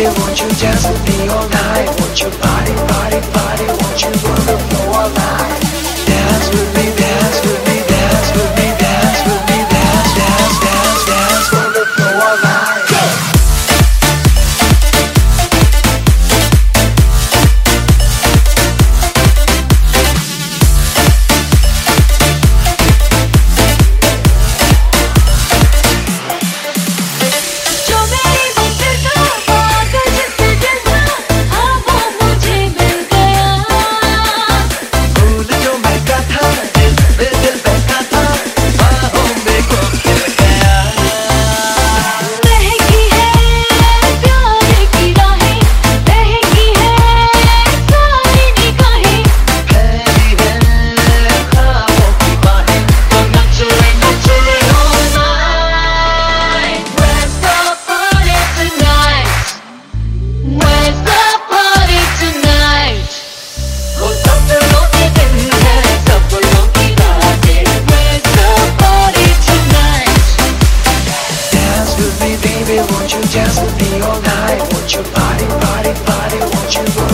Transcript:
baby, won't you dance with me all night? Won't you party, party, party? Won't you on the floor all night? Dance with me, dance with me, dance with me, dance with me, dance, dance, dance, dance on the floor all night. Go! Won't you dance with me all night? Won't you party, party, party? Won't you